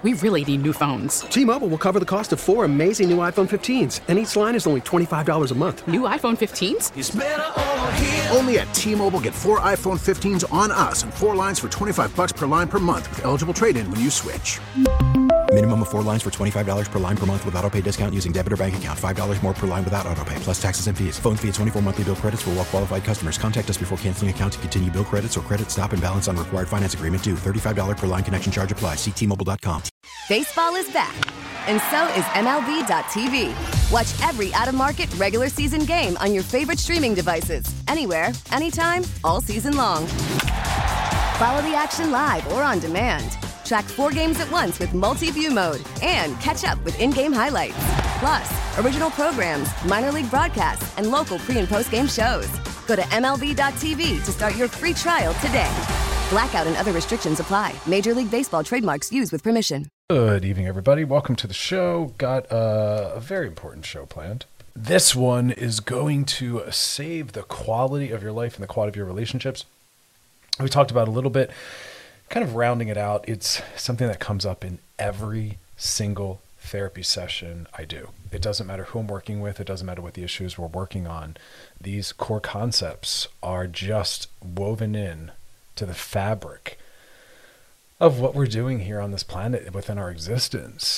We really need new phones. T-Mobile will cover the cost of 4 amazing new iPhone 15s, and each line is only $25 a month. New iPhone 15s? It's better over here. Only at T-Mobile, get 4 iPhone 15s on us and 4 lines for $25 per line per month with eligible trade-in when you switch. Minimum of 4 lines for $25 per line per month with autopay discount using debit or bank account. $5 more per line without autopay, plus taxes and fees. Phone fee at 24 monthly bill credits for well-qualified customers. Contact us before canceling account to continue bill credits or credit stop and balance on required finance agreement due. $35 per line connection charge applies. See T-Mobile.com. Baseball is back, and so is MLB.tv. Watch every out-of-market regular season game on your favorite streaming devices. Anywhere, anytime, all season long. Follow the action live or on demand. Track 4 games at once with multi-view mode and catch up with in-game highlights. Plus, original programs, minor league broadcasts, and local pre- and post-game shows. Go to MLB.tv to start your free trial today. Blackout and other restrictions apply. Major League Baseball trademarks used with permission. Good evening, everybody. Welcome to the show. Got a very important show planned. This one is going to save the quality of your life and the quality of your relationships. We talked about a little bit, kind of rounding it out. It's something that comes up in every single therapy session I do. It doesn't matter who I'm working with. It doesn't matter what the issues we're working on. These core concepts are just woven in to the fabric of what we're doing here on this planet within our existence.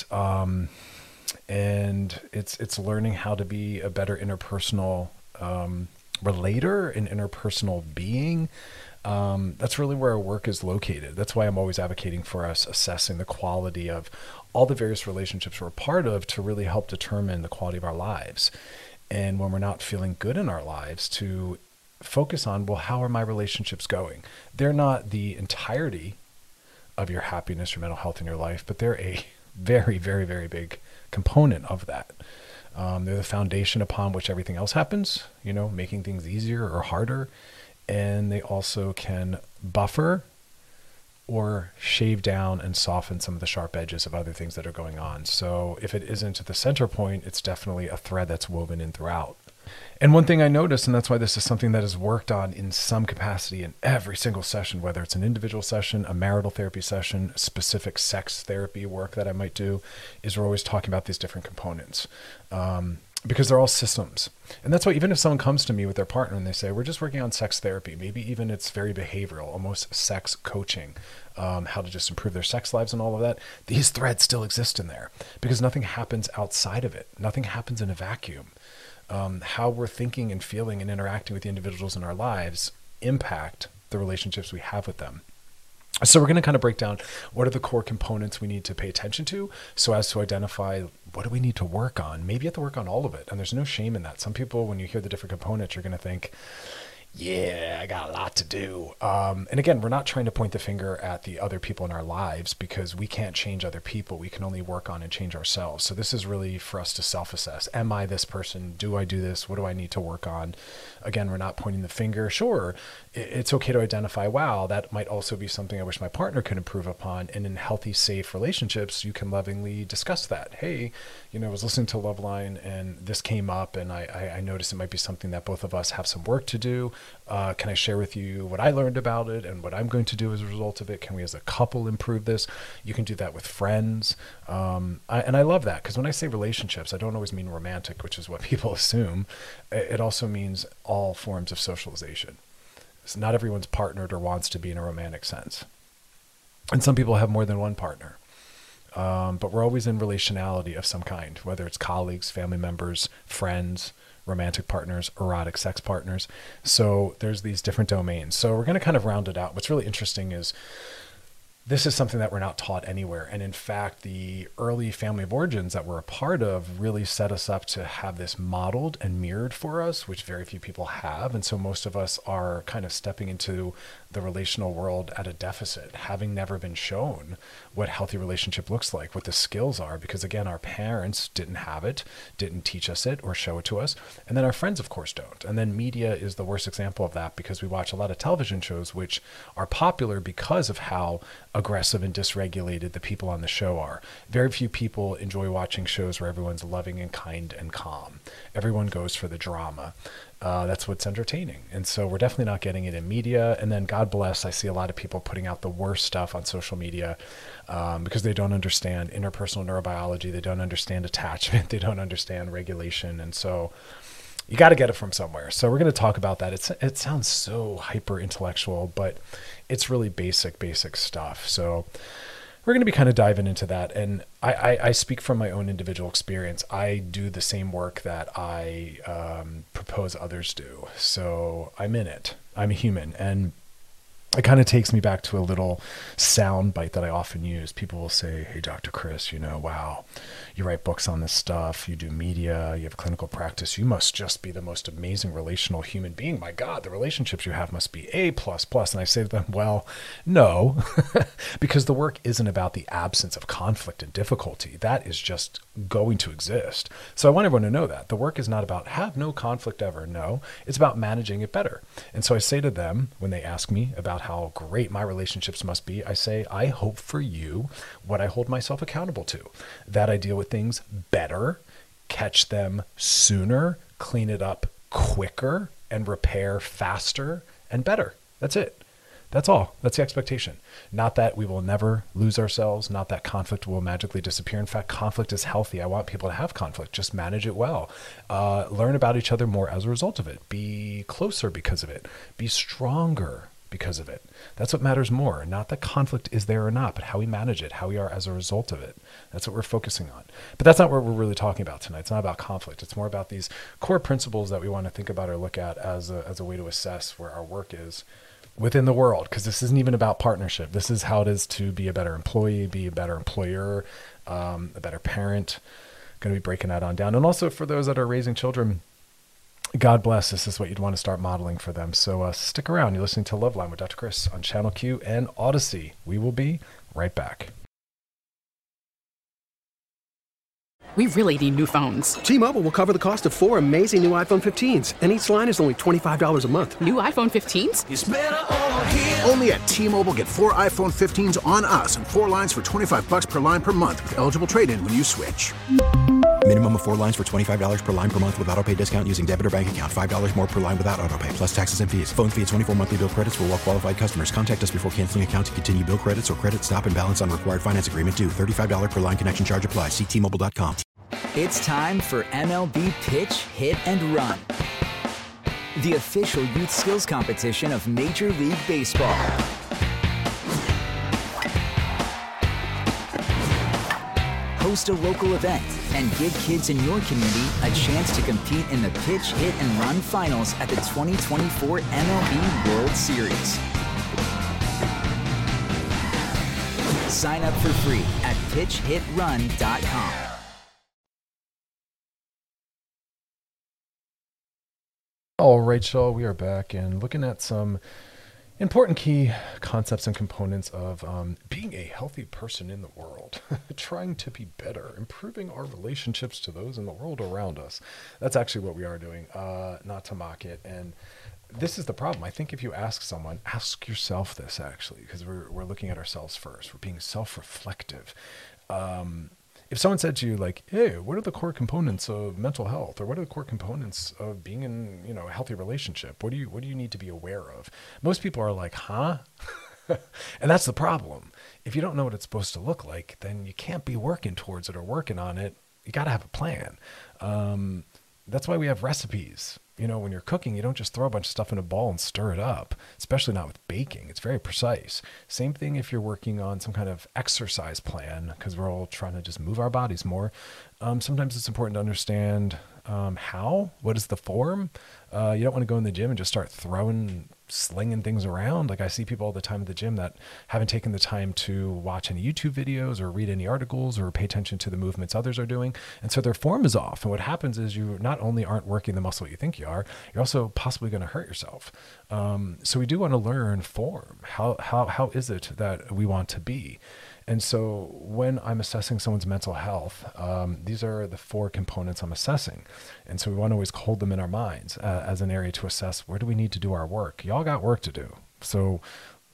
And it's learning how to be a better interpersonal relator, an interpersonal being. That's really where our work is located. That's why I'm always advocating for us assessing the quality of all the various relationships we're a part of to really help determine the quality of our lives. And when we're not feeling good in our lives, to focus on, well, how are my relationships going? They're not the entirety of your happiness, your mental health in your life, but they're a very, very, very big component of that. They're the foundation upon which everything else happens, making things easier or harder. And they also can buffer or shave down and soften some of the sharp edges of other things that are going on. So if it isn't the center point, it's definitely a thread that's woven in throughout. And one thing I noticed, and that's why this is something that is worked on in some capacity in every single session, whether it's an individual session, a marital therapy session, specific sex therapy work that I might do, is we're always talking about these different components. Because they're all systems. And that's why even if someone comes to me with their partner and they say, we're just working on sex therapy, maybe even it's very behavioral, almost sex coaching, how to just improve their sex lives and all of that, these threads still exist in there because nothing happens outside of it. Nothing happens in a vacuum. How we're thinking and feeling and interacting with the individuals in our lives impact the relationships we have with them. So we're going to kind of break down what are the core components we need to pay attention to so as to identify what do we need to work on. Maybe you have to work on all of it. And there's no shame in that. Some people, when you hear the different components, you're going to think, yeah, I got a lot to do. And again, we're not trying to point the finger at the other people in our lives because we can't change other people. We can only work on and change ourselves. So this is really for us to self-assess. Am I this person? Do I do this? What do I need to work on? Again, we're not pointing the finger. Sure, it's okay to identify, wow, that might also be something I wish my partner could improve upon. And in healthy, safe relationships, you can lovingly discuss that. Hey, I was listening to Loveline and this came up and I noticed it might be something that both of us have some work to do. Can I share with you what I learned about it and what I'm going to do as a result of it? Can we as a couple improve this? You can do that with friends. And I love that because when I say relationships, I don't always mean romantic, which is what people assume. It also means all forms of socialization. So not everyone's partnered or wants to be in a romantic sense. And some people have more than one partner. But we're always in relationality of some kind, whether it's colleagues, family members, friends, romantic partners, erotic sex partners. So there's these different domains. So we're going to kind of round it out. What's really interesting is this is something that we're not taught anywhere. And in fact, the early family of origins that we're a part of really set us up to have this modeled and mirrored for us, which very few people have. And so most of us are kind of stepping into the relational world at a deficit, having never been shown what healthy relationship looks like, what the skills are, because again, our parents didn't have it, didn't teach us it or show it to us. And then our friends, of course, don't. And then media is the worst example of that because we watch a lot of television shows which are popular because of how aggressive and dysregulated the people on the show are. Very few people enjoy watching shows where everyone's loving and kind and calm. Everyone goes for the drama. That's what's entertaining. And so we're definitely not getting it in media. And then God bless, I see a lot of people putting out the worst stuff on social media because they don't understand interpersonal neurobiology. They don't understand attachment. They don't understand regulation. And so you got to get it from somewhere. So we're going to talk about that. It sounds so hyper intellectual, but it's really basic stuff. So we're going to be kind of diving into that. And I speak from my own individual experience. I do the same work that I propose others do. So I'm in it. I'm a human. And it kind of takes me back to a little sound bite that I often use. People will say, hey, Dr. Chris, wow, you write books on this stuff. You do media. You have clinical practice. You must just be the most amazing relational human being. My God, the relationships you have must be A++. And I say to them, well, no, because the work isn't about the absence of conflict and difficulty. That is just going to exist. So I want everyone to know that. The work is not about have no conflict ever. No, it's about managing it better. And so I say to them when they ask me about how great my relationships must be, I say, I hope for you what I hold myself accountable to, that I deal with things better, catch them sooner, clean it up quicker, and repair faster and better. That's it. That's all. That's the expectation. Not that we will never lose ourselves, not that conflict will magically disappear. In fact, conflict is healthy. I want people to have conflict. Just manage it well. Learn about each other more as a result of it. Be closer because of it. Be stronger because of it. That's what matters more. Not that conflict is there or not, but how we manage it, how we are as a result of it. That's what we're focusing on. But that's not what we're really talking about tonight. It's not about conflict. It's more about these core principles that we want to think about or look at as a way to assess where our work is within the world, because this isn't even about partnership. This is how it is to be a better employee, be a better employer, a better parent. Going to be breaking that on down. And also for those that are raising children, God bless, this is what you'd want to start modeling for them. So stick around. You're listening to Loveline with Dr. Chris on Channel Q and Odyssey. We will be right back. We really need new phones. T-Mobile will cover the cost of 4 amazing new iPhone 15s, and each line is only $25 a month. New iPhone 15s? It's better over here. Only at T-Mobile, get 4 iPhone 15s on us and 4 lines for $25 per line per month with eligible trade-in when you switch. Minimum of 4 lines for $25 per line per month with autopay discount using debit or bank account. $5 more per line without autopay, plus taxes and fees. Phone fee at 24 monthly bill credits for well-qualified customers. Contact us before canceling account to continue bill credits or credit stop and balance on required finance agreement due. $35 per line connection charge applies. See T-Mobile.com. It's time for MLB Pitch, Hit, and Run, the official youth skills competition of Major League Baseball. Host a local event and give kids in your community a chance to compete in the Pitch, Hit, and Run finals at the 2024 MLB World Series. Sign up for free at pitchhitrun.com. All right, y'all, we are back and looking at some important key concepts and components of being a healthy person in the world, trying to be better, improving our relationships to those in the world around us. That's actually what we are doing, not to mock it. And this is the problem. I think if you ask someone, ask yourself this actually, because we're looking at ourselves first. We're being self-reflective. If someone said to you like, hey, what are the core components of mental health, or what are the core components of being in, a healthy relationship? What do you need to be aware of? Most people are like, huh? And that's the problem. If you don't know what it's supposed to look like, then you can't be working towards it or working on it. You got to have a plan. That's why we have recipes. When you're cooking, you don't just throw a bunch of stuff in a bowl and stir it up, especially not with baking. It's very precise. Same thing if you're working on some kind of exercise plan, because we're all trying to just move our bodies more. Sometimes it's important to understand what is the form. You don't want to go in the gym and just start slinging things around. Like I see people all the time at the gym that haven't taken the time to watch any YouTube videos or read any articles or pay attention to the movements others are doing. And so their form is off. And what happens is you not only aren't working the muscle you think you are, you're also possibly going to hurt yourself. So we do want to learn form. How is it that we want to be? And so when I'm assessing someone's mental health, these are the 4 components I'm assessing. And so we want to always hold them in our minds as an area to assess where do we need to do our work. Y'all got work to do. So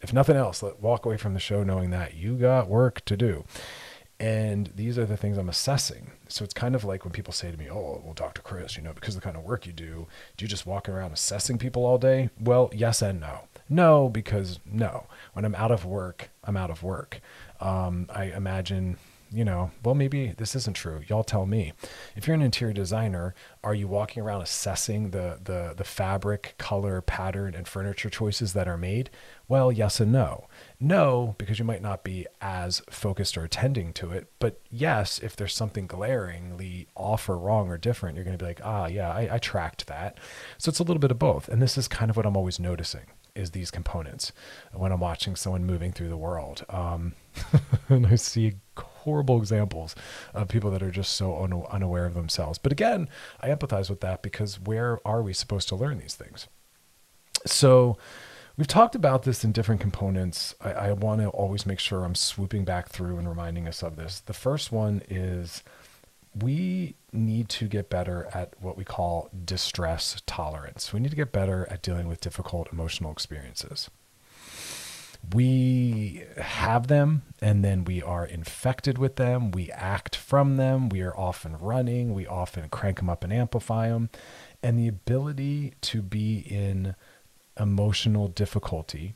If nothing else, walk away from the show knowing that you got work to do. And these are the things I'm assessing. So it's kind of like when people say to me, oh, well, Dr. Chris, because of the kind of work you do you just walk around assessing people all day? Well, yes and no. No, because no. When I'm out of work, I'm out of work. I imagine, well, maybe this isn't true. Y'all tell me. If you're an interior designer, are you walking around assessing the fabric, color, pattern, and furniture choices that are made? Well, yes and no. No, because you might not be as focused or attending to it. But yes, if there's something glaringly off or wrong or different, you're going to be like, I tracked that. So it's a little bit of both. And this is kind of what I'm always noticing, is these components when I'm watching someone moving through the world. And I see horrible examples of people that are just so unaware of themselves. But again, I empathize with that, because where are we supposed to learn these things? So we've talked about this in different components. I want to always make sure I'm swooping back through and reminding us of this. The first one is we need to get better at what we call distress tolerance. We need to get better at dealing with difficult emotional experiences. We have them, and then we are infected with them. We act from them. We are often running. We often crank them up and amplify them. And the ability to be in emotional difficulty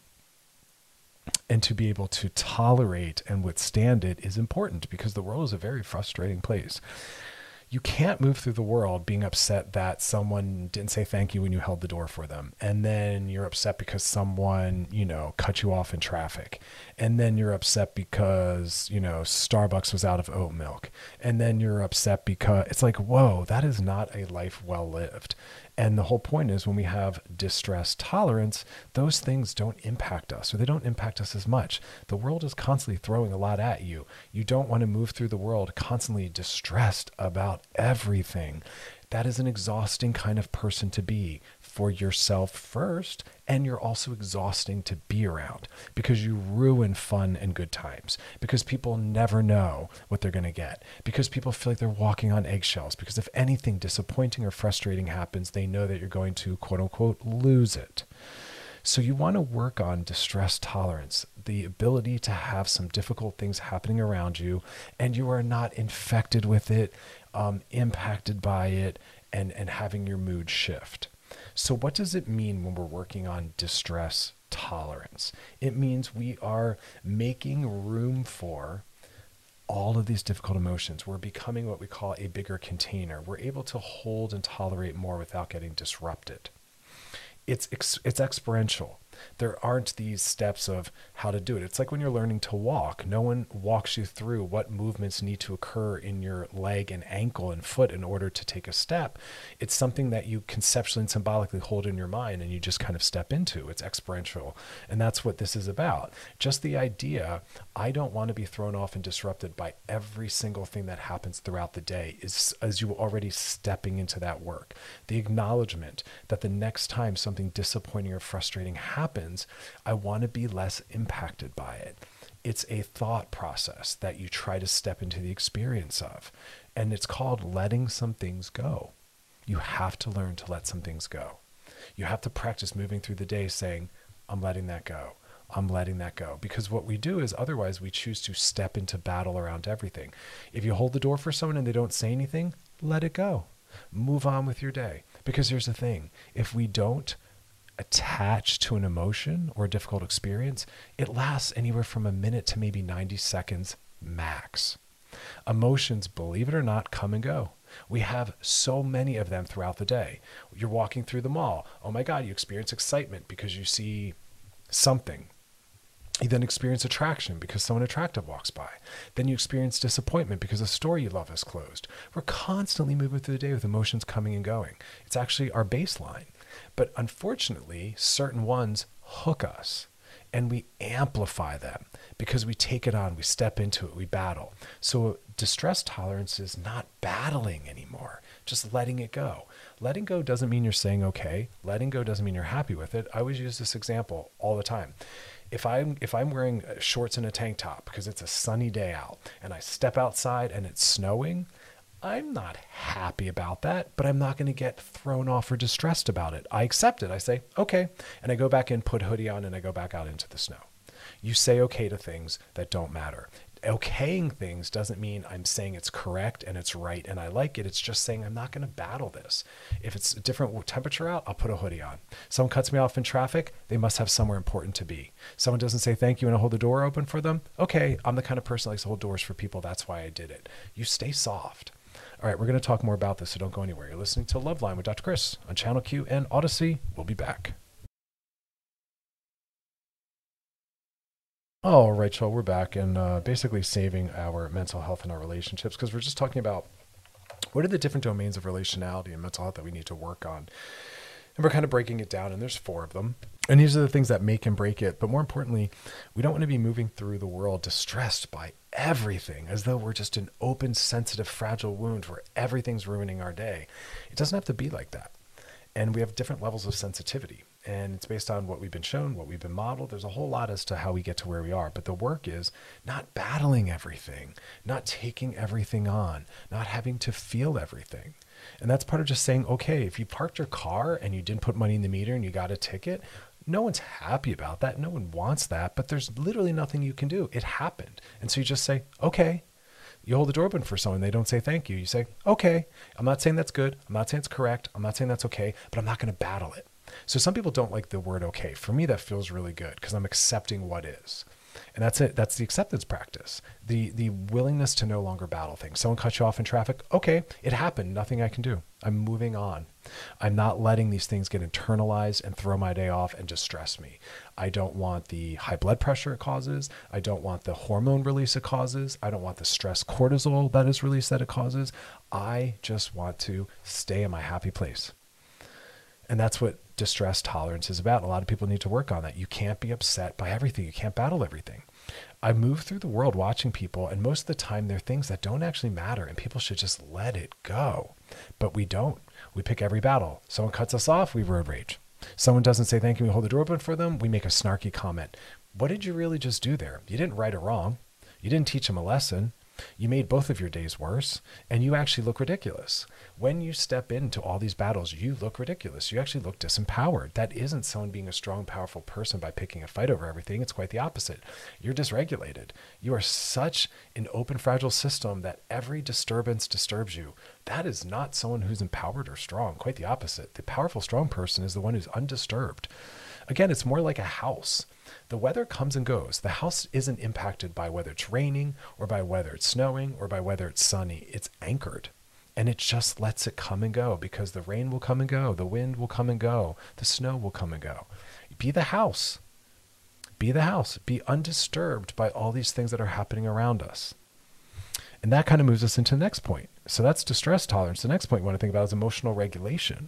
and to be able to tolerate and withstand it is important, because the world is a very frustrating place. You can't move through the world being upset that someone didn't say thank you when you held the door for them. And then you're upset because someone, cut you off in traffic. And then you're upset because, Starbucks was out of oat milk. And then you're upset because it's like, whoa, that is not a life well lived. And the whole point is, when we have distress tolerance, those things don't impact us, or they don't impact us as much. The world is constantly throwing a lot at you. You don't want to move through the world constantly distressed about everything. That is an exhausting kind of person to be for yourself first, and you're also exhausting to be around, because you ruin fun and good times, because people never know what they're going to get, because people feel like they're walking on eggshells, because if anything disappointing or frustrating happens, they know that you're going to, quote unquote, lose it. So you want to work on distress tolerance, the ability to have some difficult things happening around you, and you are not infected with it, impacted by it, and having your mood shift. So what does it mean when we're working on distress tolerance? It means we are making room for all of these difficult emotions. We're becoming what we call a bigger container. We're able to hold and tolerate more without getting disrupted. It's experiential. There aren't these steps of how to do it. It's like when you're learning to walk. No one walks you through what movements need to occur in your leg and ankle and foot in order to take a step. It's something that you conceptually and symbolically hold in your mind, and you just kind of step into. It's experiential. And that's what this is about. Just the idea, I don't want to be thrown off and disrupted by every single thing that happens throughout the day, is as you already stepping into that work. The acknowledgement that the next time something disappointing or frustrating happens, I want to be less impacted by it. It's a thought process that you try to step into the experience of. And it's called letting some things go. You have to learn to let some things go. You have to practice moving through the day saying, I'm letting that go. I'm letting that go. Because what we do is, otherwise we choose to step into battle around everything. If you hold the door for someone and they don't say anything, let it go. Move on with your day. Because here's the thing. If we don't attach to an emotion or a difficult experience, it lasts anywhere from a minute to maybe 90 seconds max. Emotions, believe it or not, come and go. We have so many of them throughout the day. You're walking through the mall. Oh my God, you experience excitement because you see something. You then experience attraction because someone attractive walks by. Then you experience disappointment because a store you love is closed. We're constantly moving through the day with emotions coming and going. It's actually our baseline. But unfortunately, certain ones hook us, and we amplify them because we take it on, we step into it, we battle. So distress tolerance is not battling anymore, just letting it go. Letting go doesn't mean you're saying okay. Letting go doesn't mean you're happy with it. I always use this example all the time. If I'm wearing shorts and a tank top because it's a sunny day out and I step outside and it's snowing, I'm not happy about that, but I'm not going to get thrown off or distressed about it. I accept it. I say, okay. And I go back in, put a hoodie on, and I go back out into the snow. You say okay to things that don't matter. Okaying things doesn't mean I'm saying it's correct and it's right and I like it. It's just saying I'm not going to battle this. If it's a different temperature out, I'll put a hoodie on. Someone cuts me off in traffic, they must have somewhere important to be. Someone doesn't say thank you and I hold the door open for them. Okay, I'm the kind of person that likes to hold doors for people. That's why I did it. You stay soft. All right, we're going to talk more about this, so don't go anywhere. You're listening to Loveline with Dr. Chris on Channel Q and Odyssey. We'll be back. All right, y'all, we're back and basically saving our mental health and our relationships, because we're just talking about what are the different domains of relationality and mental health that we need to work on. And we're kind of breaking it down, and there's 4 of them. And these are the things that make and break it. But more importantly, we don't want to be moving through the world distressed by everything, as though we're just an open, sensitive, fragile wound where everything's ruining our day. It doesn't have to be like that. And we have different levels of sensitivity, and it's based on what we've been shown, what we've been modeled. There's a whole lot as to how we get to where we are. But the work is not battling everything, not taking everything on, not having to feel everything. And that's part of just saying, okay, if you parked your car and you didn't put money in the meter and you got a ticket, no one's happy about that. No one wants that, but there's literally nothing you can do. It happened. And so you just say, okay. You hold the door open for someone, they don't say thank you. You say, okay, I'm not saying that's good. I'm not saying it's correct. I'm not saying that's okay, but I'm not going to battle it. So some people don't like the word okay. For me, that feels really good because I'm accepting what is. And that's it. That's the acceptance practice. The willingness to no longer battle things. Someone cuts you off in traffic. Okay, it happened. Nothing I can do. I'm moving on. I'm not letting these things get internalized and throw my day off and distress me. I don't want the high blood pressure it causes. I don't want the hormone release it causes. I don't want the stress cortisol that is released that it causes. I just want to stay in my happy place. And that's what distress tolerance is about. A lot of people need to work on that. You can't be upset by everything. You can't battle everything. I move through the world watching people, and most of the time they're things that don't actually matter, and people should just let it go. But we don't. We pick every battle. Someone cuts us off, we road rage. Someone doesn't say thank you, we hold the door open for them, we make a snarky comment. What did you really just do there? You didn't right or wrong. You didn't teach them a lesson. You made both of your days worse, and you actually look ridiculous. When you step into all these battles, you look ridiculous. You actually look disempowered. That isn't someone being a strong, powerful person by picking a fight over everything. It's quite the opposite. You're dysregulated. You are such an open, fragile system that every disturbance disturbs you. That is not someone who's empowered or strong. Quite the opposite. The powerful, strong person is the one who's undisturbed. Again, it's more like a house. The weather comes and goes. The house isn't impacted by whether it's raining or by whether it's snowing or by whether it's sunny. It's anchored, and it just lets it come and go because the rain will come and go. The wind will come and go. The snow will come and go. Be the house. Be the house. Be undisturbed by all these things that are happening around us. And that kind of moves us into the next point. So that's distress tolerance. The next point we want to think about is emotional regulation.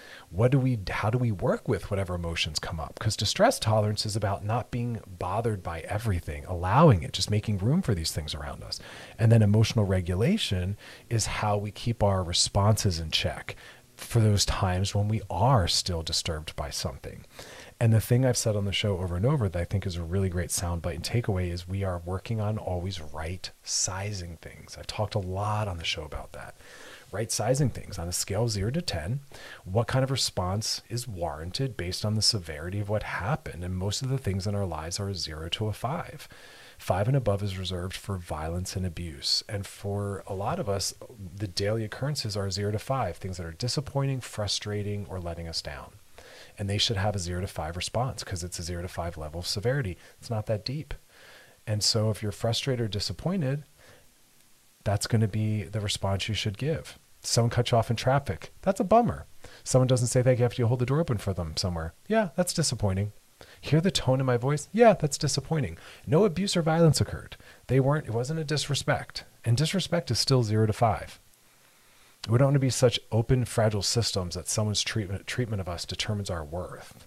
How do we work with whatever emotions come up? Because distress tolerance is about not being bothered by everything, allowing it, just making room for these things around us. And then emotional regulation is how we keep our responses in check for those times when we are still disturbed by something. And the thing I've said on the show over and over that I think is a really great soundbite and takeaway is we are working on always right sizing things. I've talked a lot on the show about that. Right sizing things on a scale of 0 to 10. What kind of response is warranted based on the severity of what happened? And most of the things in our lives are a 0 to a 5. 5 and above is reserved for violence and abuse. And for a lot of us, the daily occurrences are 0 to 5, things that are disappointing, frustrating, or letting us down. And they should have a 0 to 5 response because it's a 0 to 5 level of severity. It's not that deep. And so if you're frustrated or disappointed, that's going to be the response you should give. Someone cuts you off in traffic. That's a bummer. Someone doesn't say thank you after you hold the door open for them somewhere. Yeah, that's disappointing. Hear the tone in my voice? Yeah, that's disappointing. No abuse or violence occurred. It wasn't a disrespect. And disrespect is still 0 to 5. We don't want to be such open, fragile systems that someone's treatment of us determines our worth.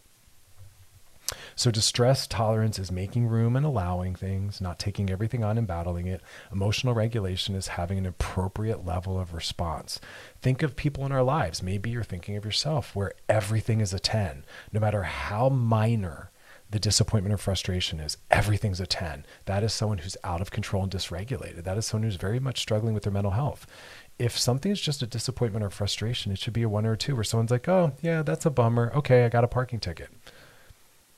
So distress tolerance is making room and allowing things, not taking everything on and battling it. Emotional regulation is having an appropriate level of response. Think of people in our lives. Maybe you're thinking of yourself where everything is a 10. No matter how minor the disappointment or frustration is, everything's a 10. That is someone who's out of control and dysregulated. That is someone who's very much struggling with their mental health. If something is just a disappointment or frustration, it should be a 1 or a 2 where someone's like, oh, yeah, that's a bummer. Okay, I got a parking ticket.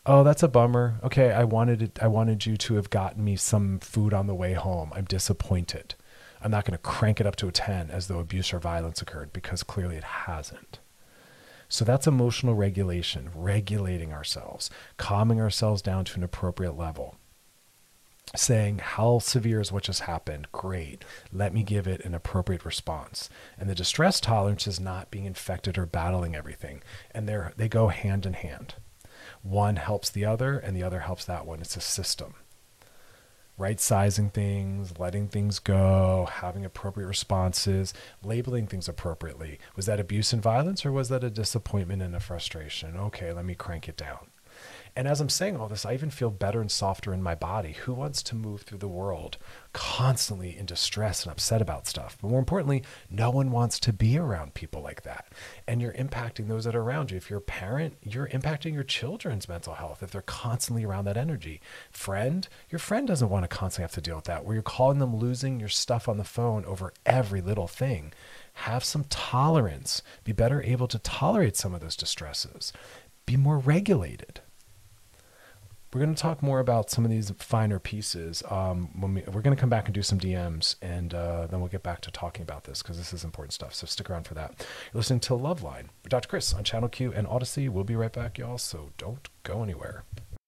Oh, that's a bummer. Okay, I wanted you to have gotten me some food on the way home. I'm disappointed. I'm not going to crank it up to a 10 as though abuse or violence occurred, because clearly it hasn't. So that's emotional regulation, regulating ourselves, calming ourselves down to an appropriate level. Saying, how severe is what just happened? Great. Let me give it an appropriate response. And the distress tolerance is not being infected or battling everything. And they go hand in hand. One helps the other, and the other helps that one. It's a system. Right sizing things, letting things go, having appropriate responses, labeling things appropriately. Was that abuse and violence, or was that a disappointment and a frustration? Okay, let me crank it down. And as I'm saying all this, I even feel better and softer in my body. Who wants to move through the world constantly in distress and upset about stuff? But more importantly, no one wants to be around people like that. And you're impacting those that are around you. If you're a parent, you're impacting your children's mental health if they're constantly around that energy. Your friend doesn't want to constantly have to deal with that, where you're calling them losing your stuff on the phone over every little thing. Have some tolerance. Be better able to tolerate some of those distresses. Be more regulated. We're going to talk more about some of these finer pieces. We're going to come back and do some DMs, and then we'll get back to talking about this, because this is important stuff. So stick around for that. You're listening to Loveline with Dr. Chris on Channel Q and Odyssey. We'll be right back, y'all. So don't go anywhere.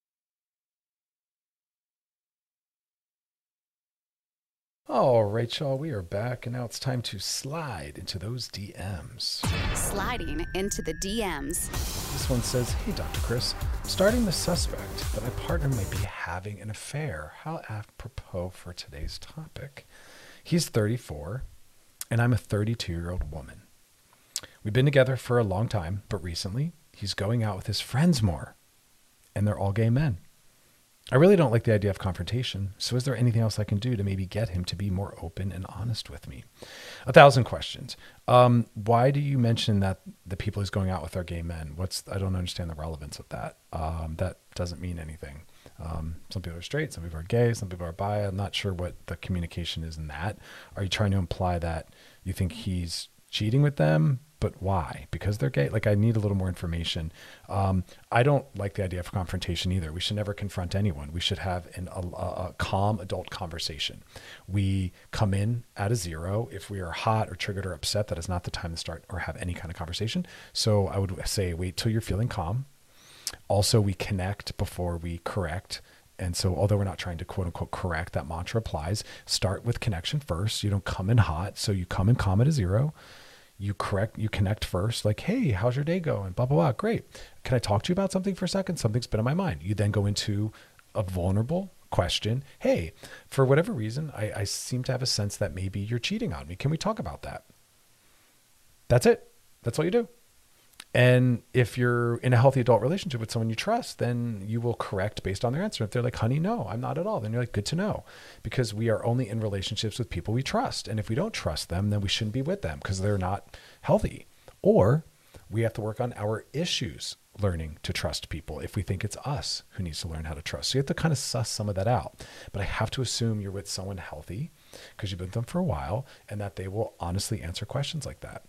All right, y'all, we are back, and now it's time to slide into those DMs. Sliding into the DMs. This one says, hey, Dr. Chris, starting the suspect that my partner might be having an affair. How apropos for today's topic. He's 34, and I'm a 32-year-old woman. We've been together for a long time, but recently he's going out with his friends more, and they're all gay men. I really don't like the idea of confrontation, so is there anything else I can do to maybe get him to be more open and honest with me? 1,000 questions. Why do you mention that the people he's going out with are gay men? I don't understand the relevance of that. That doesn't mean anything. Some people are straight, some people are gay, some people are bi. I'm not sure what the communication is in that. Are you trying to imply that you think he's cheating with them? But why? Because they're gay? Like, I need a little more information. I don't like the idea of confrontation either. We should never confront anyone. We should have a calm adult conversation. We come in at a 0. If we are hot or triggered or upset, that is not the time to start or have any kind of conversation. So I would say wait till you're feeling calm. Also, we connect before we correct. And so although we're not trying to quote unquote correct, that mantra applies. Start with connection first. You don't come in hot. So you come in calm at a 0. You connect first, like, hey, how's your day going? Blah, blah, blah. Great. Can I talk to you about something for a second? Something's been on my mind. You then go into a vulnerable question. Hey, for whatever reason, I seem to have a sense that maybe you're cheating on me. Can we talk about that? That's it. That's all you do. And if you're in a healthy adult relationship with someone you trust, then you will correct based on their answer. If they're like, honey, no, I'm not at all, then you're like, good to know, because we are only in relationships with people we trust. And if we don't trust them, then we shouldn't be with them because they're not healthy. Or we have to work on our issues learning to trust people if we think it's us who needs to learn how to trust. So you have to kind of suss some of that out. But I have to assume you're with someone healthy because you've been with them for a while and that they will honestly answer questions like that.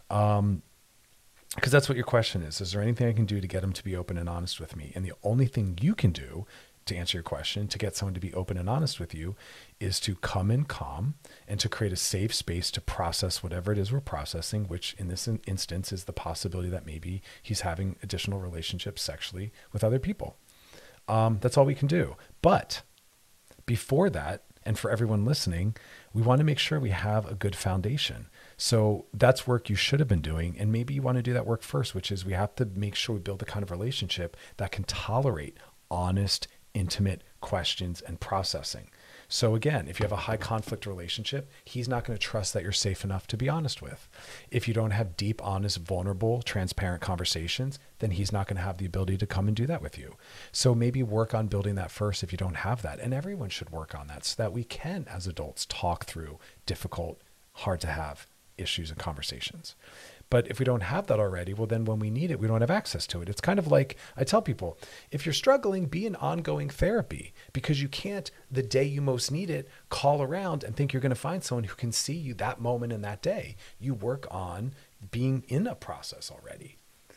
Because that's what your question is. Is there anything I can do to get them to be open and honest with me? And the only thing you can do to answer your question, to get someone to be open and honest with you, is to come in calm and to create a safe space to process whatever it is we're processing, which in this instance is the possibility that maybe he's having additional relationships sexually with other people. That's all we can do. But before that, and for everyone listening, we want to make sure we have a good foundation. So that's work you should have been doing. And maybe you want to do that work first, which is we have to make sure we build the kind of relationship that can tolerate honest, intimate questions and processing. So again, if you have a high conflict relationship, he's not going to trust that you're safe enough to be honest with. If you don't have deep, honest, vulnerable, transparent conversations, then he's not going to have the ability to come and do that with you. So maybe work on building that first if you don't have that. And everyone should work on that so that we can, as adults, talk through difficult, hard to have issues and conversations. But if we don't have that already, well, then when we need it, we don't have access to it. It's kind of like I tell people, if you're struggling, be in ongoing therapy, because you can't, the day you most need it, call around and think you're going to find someone who can see you that moment and that day. You work on being in a process already.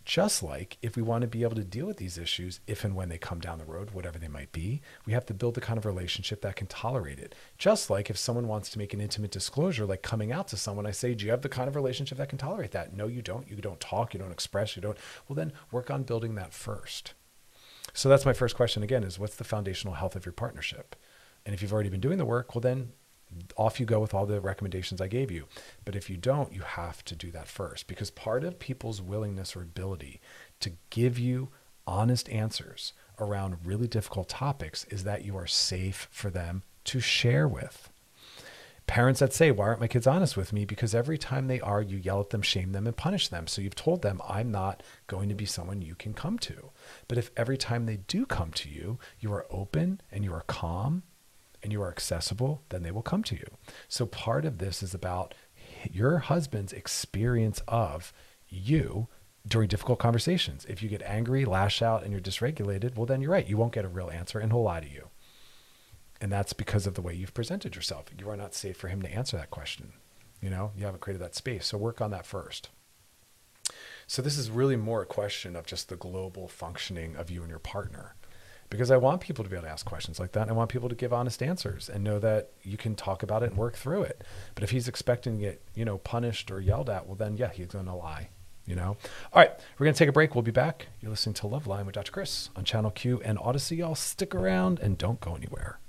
Just like if we want to be able to deal with these issues, if and when they come down the road, whatever they might be, we have to build the kind of relationship that can tolerate it. Just like if someone wants to make an intimate disclosure, like coming out to someone, I say, do you have the kind of relationship that can tolerate that? No, you don't. You don't talk, you don't express, you don't. Well, then work on building that first. So that's my first question again, is what's the foundational health of your partnership? And if you've already been doing the work, well, then off you go with all the recommendations I gave you. But if you don't, you have to do that first, because part of people's willingness or ability to give you honest answers around really difficult topics is that you are safe for them to share with. Parents that say, why aren't my kids honest with me? Because every time they are, you yell at them, shame them, and punish them. So you've told them, I'm not going to be someone you can come to. But if every time they do come to you, you are open and you are calm and you are accessible, then they will come to you. So part of this is about your husband's experience of you during difficult conversations. If you get angry, lash out, and you're dysregulated, well, then you're right. You won't get a real answer and he'll lie to you. And that's because of the way you've presented yourself. You are not safe for him to answer that question. You haven't created that space. So work on that first. So this is really more a question of just the global functioning of you and your partner, because I want people to be able to ask questions like that. And I want people to give honest answers and know that you can talk about it and work through it. But if he's expecting to get, punished or yelled at, well, then yeah, he's going to lie. All right, we're going to take a break. We'll be back. You're listening to Loveline with Dr. Chris on Channel Q and Odyssey. Y'all stick around and don't go anywhere.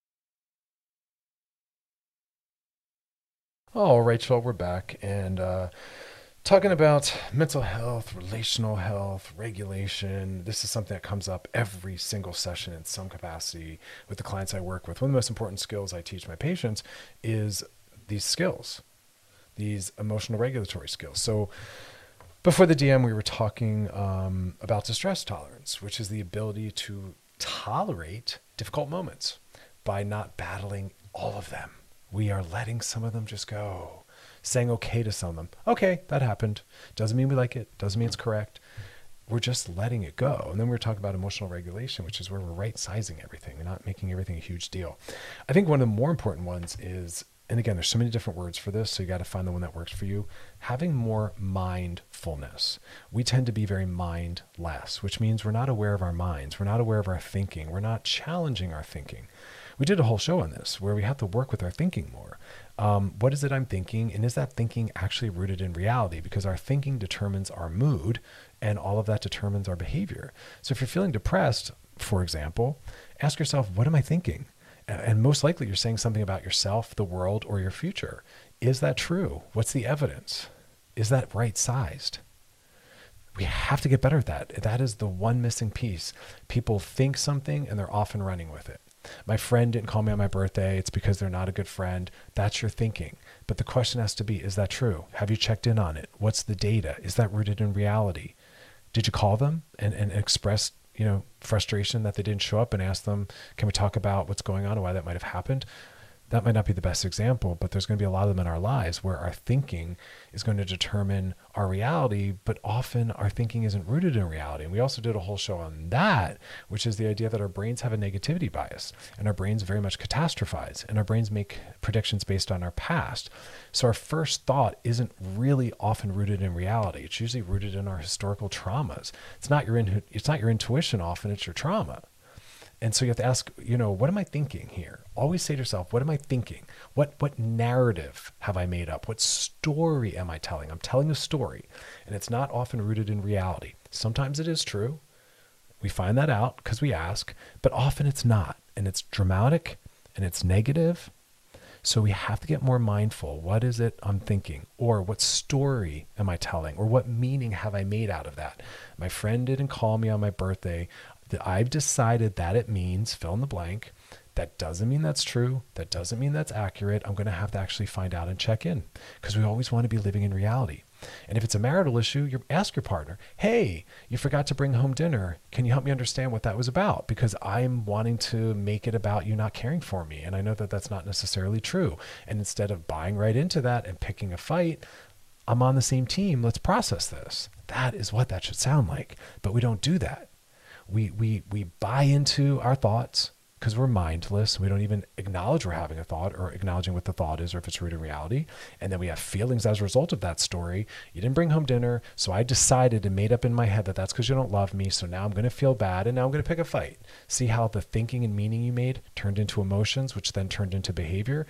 All right, y'all, we're back and talking about mental health, relational health, regulation. This is something that comes up every single session in some capacity with the clients I work with. One of the most important skills I teach my patients is these skills, these emotional regulatory skills. So before the DM, we were talking about distress tolerance, which is the ability to tolerate difficult moments by not battling all of them. We are letting some of them just go, saying okay to some of them. Okay, that happened. Doesn't mean we like it. Doesn't mean it's correct. We're just letting it go. And then we're talking about emotional regulation, which is where we're right-sizing everything and not making everything a huge deal. I think one of the more important ones is, and again, there's so many different words for this, so you got to find the one that works for you, having more mindfulness. We tend to be very mindless, which means we're not aware of our minds. We're not aware of our thinking. We're not challenging our thinking. We did a whole show on this where we have to work with our thinking more. What is it I'm thinking? And is that thinking actually rooted in reality? Because our thinking determines our mood and all of that determines our behavior. So if you're feeling depressed, for example, ask yourself, what am I thinking? And most likely you're saying something about yourself, the world, or your future. Is that true? What's the evidence? Is that right-sized? We have to get better at that. That is the one missing piece. People think something and they're off and running with it. My friend didn't call me on my birthday. It's because they're not a good friend. That's your thinking. But the question has to be, is that true? Have you checked in on it? What's the data? Is that rooted in reality? Did you call them and express, frustration that they didn't show up and ask them, can we talk about what's going on and why that might have happened? That might not be the best example, but there's going to be a lot of them in our lives where our thinking is going to determine our reality, but often our thinking isn't rooted in reality. And we also did a whole show on that, which is the idea that our brains have a negativity bias and our brains very much catastrophize and our brains make predictions based on our past. So our first thought isn't really often rooted in reality. It's usually rooted in our historical traumas. It's not your intuition often, it's your trauma. And so you have to ask, what am I thinking here? Always say to yourself, what am I thinking? What narrative have I made up? What story am I telling? I'm telling a story, and it's not often rooted in reality. Sometimes it is true. We find that out because we ask, but often it's not, and it's dramatic, and it's negative. So we have to get more mindful. What is it I'm thinking? Or what story am I telling? Or what meaning have I made out of that? My friend didn't call me on my birthday. I've decided that it means fill in the blank. That doesn't mean that's true. That doesn't mean that's accurate. I'm going to have to actually find out and check in because we always want to be living in reality. And if it's a marital issue, ask your partner, hey, you forgot to bring home dinner. Can you help me understand what that was about? Because I'm wanting to make it about you not caring for me. And I know that that's not necessarily true. And instead of buying right into that and picking a fight, I'm on the same team. Let's process this. That is what that should sound like. But we don't do that. We buy into our thoughts. because we're mindless. We don't even acknowledge we're having a thought or acknowledging what the thought is or if it's rooted in reality. And then we have feelings as a result of that story. You didn't bring home dinner, so I decided and made up in my head that that's because you don't love me. So now I'm going to feel bad and now I'm going to pick a fight. See how the thinking and meaning you made turned into emotions, which then turned into behavior,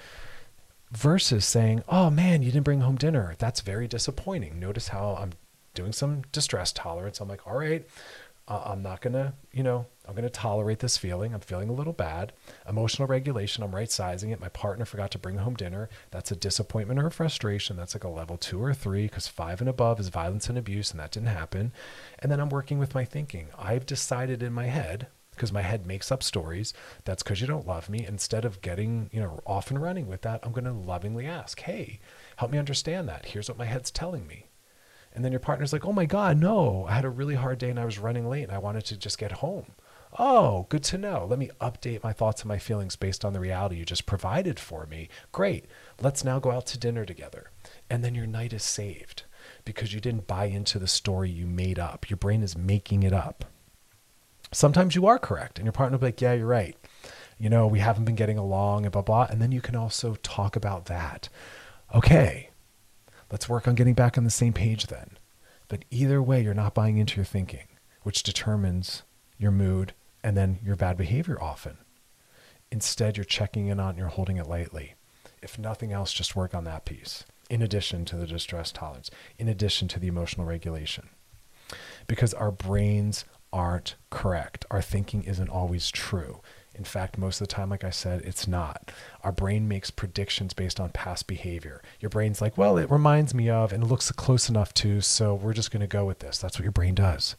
versus saying, oh man, you didn't bring home dinner. That's very disappointing. Notice how I'm doing some distress tolerance. I'm like, all right, I'm not going to, I'm going to tolerate this feeling. I'm feeling a little bad. Emotional regulation, I'm right sizing it. My partner forgot to bring home dinner. That's a disappointment or a frustration. That's like a level 2 or 3, because 5 and above is violence and abuse, and that didn't happen. And then I'm working with my thinking. I've decided in my head, because my head makes up stories, that's because you don't love me. Instead of getting, off and running with that, I'm going to lovingly ask, hey, help me understand that. Here's what my head's telling me. And then your partner's like, oh my God, no, I had a really hard day and I was running late and I wanted to just get home. Oh, good to know. Let me update my thoughts and my feelings based on the reality you just provided for me. Great. Let's now go out to dinner together. And then your night is saved because you didn't buy into the story you made up. Your brain is making it up. Sometimes you are correct and your partner will be like, yeah, you're right. We haven't been getting along and blah, blah. And then you can also talk about that. Okay. Let's work on getting back on the same page then. But either way, you're not buying into your thinking, which determines your mood and then your bad behavior often. Instead, you're checking in on it and you're holding it lightly. If nothing else, just work on that piece, in addition to the distress tolerance, in addition to the emotional regulation. Because our brains aren't correct. Our thinking isn't always true. In fact, most of the time, like I said, it's not. Our brain makes predictions based on past behavior. Your brain's like, well, it reminds me of, and it looks close enough to, so we're just going to go with this. That's what your brain does.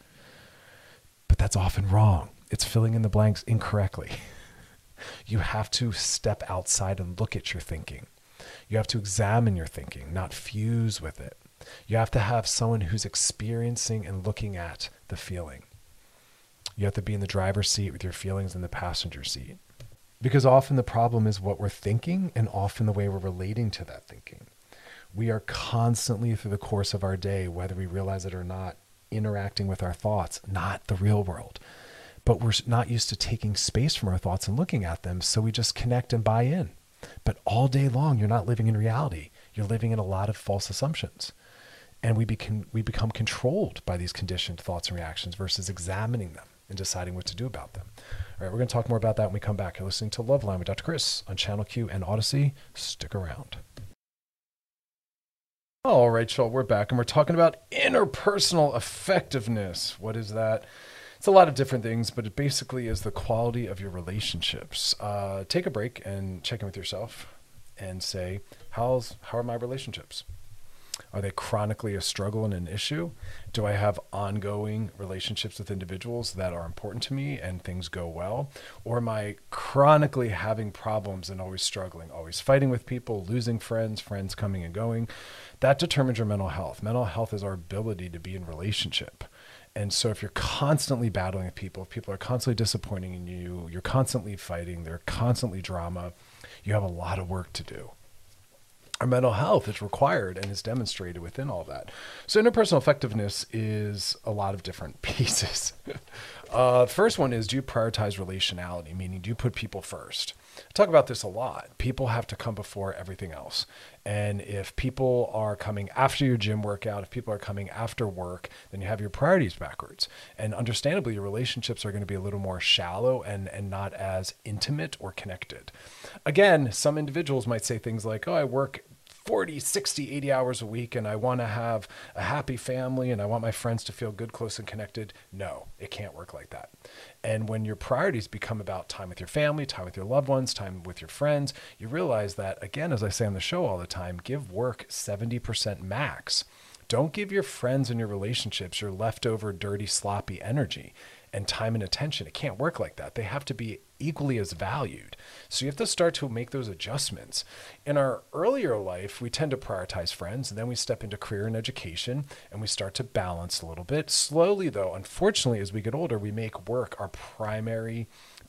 But that's often wrong. It's filling in the blanks incorrectly. You have to step outside and look at your thinking. You have to examine your thinking, not fuse with it. You have to have someone who's experiencing and looking at the feeling. You have to be in the driver's seat with your feelings in the passenger seat. Because often the problem is what we're thinking and often the way we're relating to that thinking. We are constantly through the course of our day, whether we realize it or not, interacting with our thoughts, not the real world. But we're not used to taking space from our thoughts and looking at them, so we just connect and buy in. But all day long, you're not living in reality. You're living in a lot of false assumptions. And we become controlled by these conditioned thoughts and reactions versus examining them and deciding what to do about them. All right, we're going to talk more about that when we come back. You're listening to Loveline with Dr. Chris on Channel Q and Odyssey. Stick around. All right, y'all, we're back and we're talking about interpersonal effectiveness. What is that? It's a lot of different things, but it basically is the quality of your relationships. Take a break and check in with yourself and say, how are my relationships? Are they chronically a struggle and an issue? Do I have ongoing relationships with individuals that are important to me and things go well? Or am I chronically having problems and always struggling, always fighting with people, losing friends coming and going? That determines your mental health. Mental health is our ability to be in relationship. And so if you're constantly battling with people, if people are constantly disappointing in you, you're constantly fighting, they're constantly drama, you have a lot of work to do. Our mental health is required and is demonstrated within all that. So interpersonal effectiveness is a lot of different pieces. The first one is, do you prioritize relationality? Meaning, do you put people first? I talk about this a lot. People have to come before everything else. And if people are coming after your gym workout, if people are coming after work, then you have your priorities backwards. And understandably, your relationships are going to be a little more shallow and not as intimate or connected. Again, some individuals might say things like, oh, I work 40, 60, 80 hours a week and I want to have a happy family and I want my friends to feel good, close, and connected. No, it can't work like that. And when your priorities become about time with your family, time with your loved ones, time with your friends, you realize that, again, as I say on the show all the time, give work 70% max. Don't give your friends and your relationships your leftover, dirty, sloppy energy and time and attention. It can't work like that. They have to be equally as valued. So you have to start to make those adjustments. In our earlier life, we tend to prioritize friends, and then we step into career and education, and we start to balance a little bit. Slowly, though, unfortunately, as we get older, we make work our primary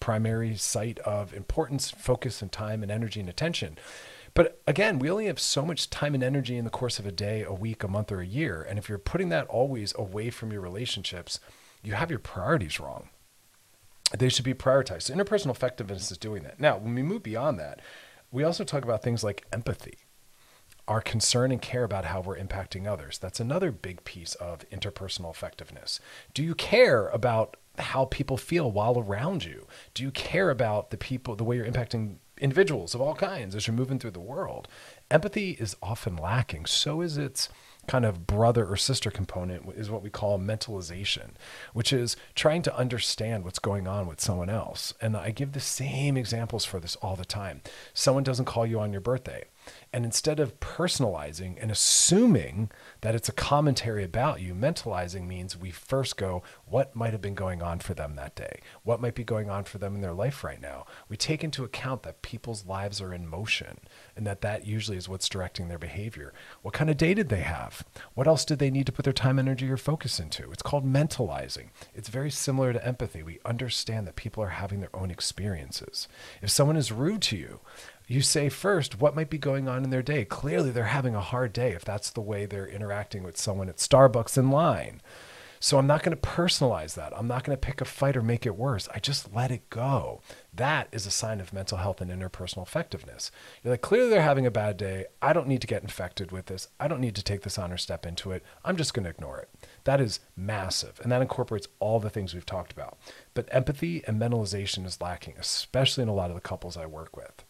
site of importance, focus, and time and energy and attention. But again, we only have so much time and energy in the course of a day, a week, a month, or a year. And if you're putting that always away from your relationships, you have your priorities wrong. they should be prioritized. So interpersonal effectiveness is doing that. Now, when we move beyond that, we also talk about things like empathy, our concern and care about how we're impacting others. That's another big piece of interpersonal effectiveness. Do you care about how people feel while around you? Do you care about the way you're impacting individuals of all kinds as you're moving through the world? Empathy is often lacking. So is its kind of brother or sister component, is what we call mentalization, which is trying to understand what's going on with someone else. And I give the same examples for this all the time. Someone doesn't call you on your birthday. And instead of personalizing and assuming that it's a commentary about you, mentalizing means we first go, what might have been going on for them that day? What might be going on for them in their life right now? We take into account that people's lives are in motion and that usually is what's directing their behavior. What kind of day did they have? What else did they need to put their time, energy, or focus into? It's called mentalizing. It's very similar to empathy. We understand that people are having their own experiences. If someone is rude to you, you say first, what might be going on in their day? Clearly, they're having a hard day if that's the way they're interacting with someone at Starbucks in line. So I'm not going to personalize that. I'm not going to pick a fight or make it worse. I just let it go. That is a sign of mental health and interpersonal effectiveness. You're like, clearly they're having a bad day. I don't need to get infected with this. I don't need to take this on or step into it. I'm just going to ignore it. That is massive. And that incorporates all the things we've talked about. But empathy and mentalization is lacking, especially in a lot of the couples I work with.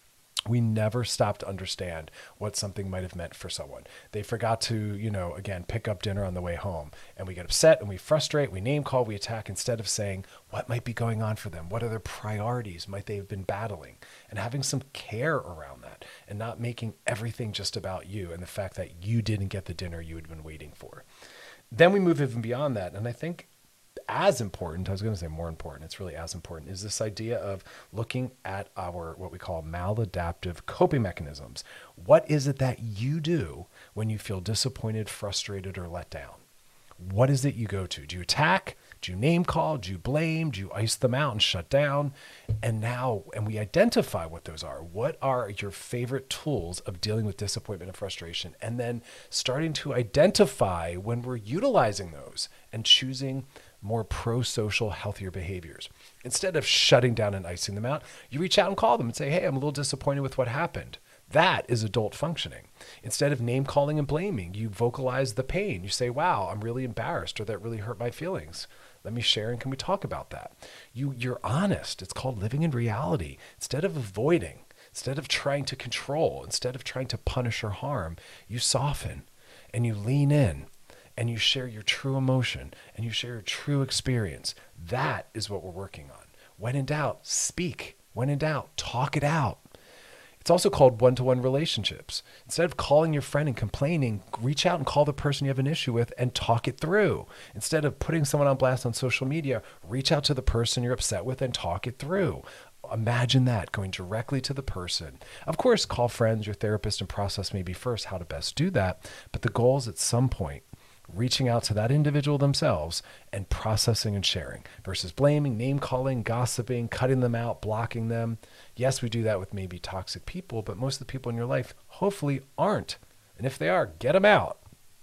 We never stop to understand what something might have meant for someone. They forgot to, again, pick up dinner on the way home. And we get upset and we frustrate, we name call, we attack instead of saying, what might be going on for them? What are their priorities? Might they have been battling? And having some care around that and not making everything just about you and the fact that you didn't get the dinner you had been waiting for. Then we move even beyond that. And I think as important, I was going to say more important, it's really as important, is this idea of looking at our what we call maladaptive coping mechanisms. What is it that you do when you feel disappointed, frustrated, or let down? What is it you go to? Do you attack? Do you name call? Do you blame? Do you ice them out and shut down? And we identify what those are. What are your favorite tools of dealing with disappointment and frustration? And then starting to identify when we're utilizing those and choosing more pro-social, healthier behaviors. Instead of shutting down and icing them out, you reach out and call them and say, hey, I'm a little disappointed with what happened. That is adult functioning. Instead of name calling and blaming, you vocalize the pain. You say, wow, I'm really embarrassed, or that really hurt my feelings. Let me share, and can we talk about that? You're honest. It's called living in reality. Instead of avoiding, instead of trying to control, instead of trying to punish or harm, you soften and you lean in. And you share your true emotion and you share your true experience. That is what we're working on. When in doubt, speak. When in doubt, talk it out. It's also called one-to-one relationships. Instead of calling your friend and complaining, reach out and call the person you have an issue with and talk it through. Instead of putting someone on blast on social media, reach out to the person you're upset with and talk it through. Imagine that, going directly to the person. Of course, call friends, your therapist, and process maybe first how to best do that. But the goal is at some point, reaching out to that individual themselves and processing and sharing versus blaming, name calling, gossiping, cutting them out, blocking them. Yes, we do that with maybe toxic people, but most of the people in your life hopefully aren't. And if they are, get them out.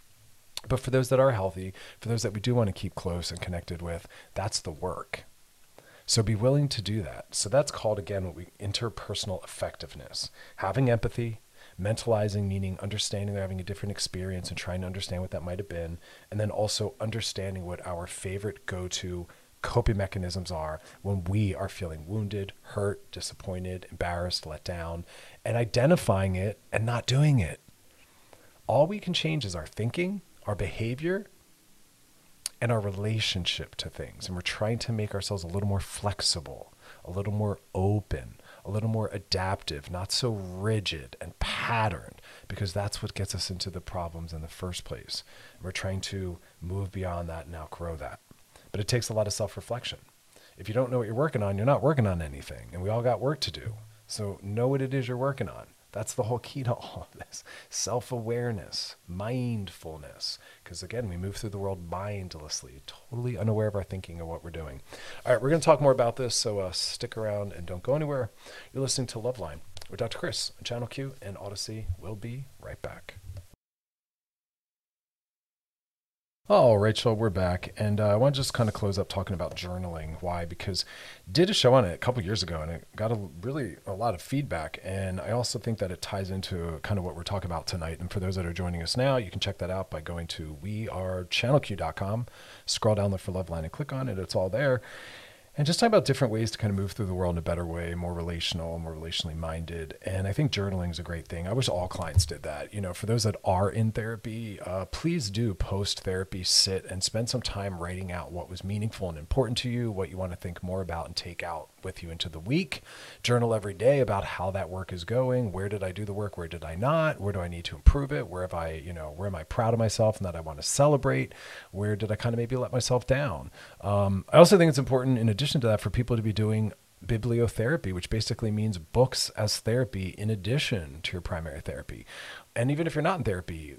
But for those that are healthy, for those that we do want to keep close and connected with, that's the work. So be willing to do that. So that's called, again, interpersonal effectiveness. Having empathy, mentalizing, meaning understanding they're having a different experience and trying to understand what that might have been. And then also understanding what our favorite go-to coping mechanisms are when we are feeling wounded, hurt, disappointed, embarrassed, let down, and identifying it and not doing it. All we can change is our thinking, our behavior, and our relationship to things. And we're trying to make ourselves a little more flexible, a little more open, a little more adaptive, not so rigid and patterned, because that's what gets us into the problems in the first place. And we're trying to move beyond that and outgrow that. But it takes a lot of self-reflection. If you don't know what you're working on, you're not working on anything. And we all got work to do. So know what it is you're working on. That's the whole key to all of this. Self-awareness, mindfulness. Because again, we move through the world mindlessly, totally unaware of our thinking and what we're doing. All right, we're going to talk more about this, so stick around and don't go anywhere. You're listening to Loveline with Dr. Chris on Channel Q and Odyssey. We'll be right back. Oh, Rachel, we're back. And I want to just kind of close up talking about journaling. Why? Because did a show on it a couple years ago and it got a lot of feedback. And I also think that it ties into kind of what we're talking about tonight. And for those that are joining us now, you can check that out by going to wearechannelq.com, scroll down the For Love line and click on it. It's all there. And just talk about different ways to kind of move through the world in a better way, more relational, more relationally minded. And I think journaling is a great thing. I wish all clients did that. You know, for those that are in therapy, please do post-therapy sit and spend some time writing out what was meaningful and important to you, what you want to think more about and take out with you into the week. Journal every day about how that work is going. Where did I do the work? Where did I not? Where do I need to improve it? Where am I proud of myself and that I want to celebrate? Where did I kind of maybe let myself down? I also think it's important, in addition to that, for people to be doing bibliotherapy, which basically means books as therapy in addition to your primary therapy. And even if you're not in therapy,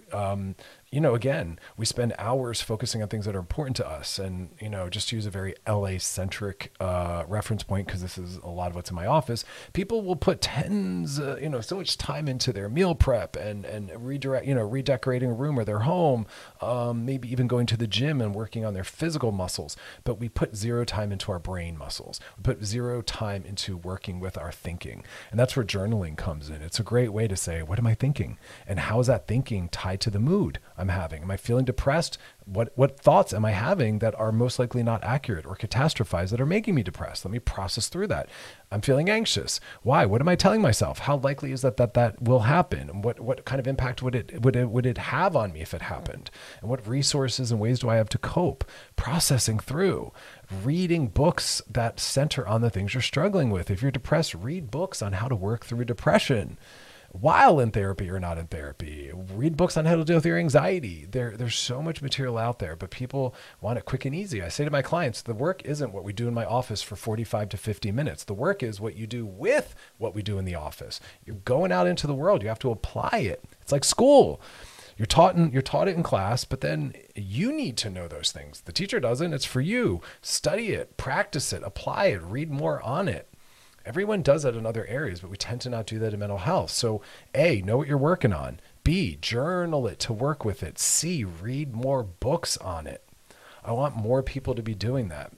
again, we spend hours focusing on things that are important to us. And, just to use a very LA-centric reference point, because this is a lot of what's in my office, people will put tens, so much time into their meal prep and redecorating a room or their home, maybe even going to the gym and working on their physical muscles. But we put zero time into our brain muscles. We put zero time into working with our thinking. And that's where journaling comes in. It's a great way to say, what am I thinking? And how is that thinking tied to the mood I'm having? Am I feeling depressed? What thoughts am I having that are most likely not accurate or catastrophized that are making me depressed? Let me process through that. I'm feeling anxious. Why? What am I telling myself? How likely is that will happen? And what kind of impact would it have on me if it happened? And what resources and ways do I have to cope? Processing through. Reading books that center on the things you're struggling with. If you're depressed, read books on how to work through depression while in therapy or not in therapy. Read books on how to deal with your anxiety. There's so much material out there, but people want it quick and easy. I say to my clients, the work isn't what we do in my office for 45 to 50 minutes. The work is what you do with what we do in the office. You're going out into the world. You have to apply it. It's like school. You're taught it in class, but then you need to know those things. The teacher doesn't. It's for you. Study it, practice it, apply it, read more on it. Everyone does that in other areas, but we tend to not do that in mental health. So A, know what you're working on. B, journal it to work with it. C, read more books on it. I want more people to be doing that.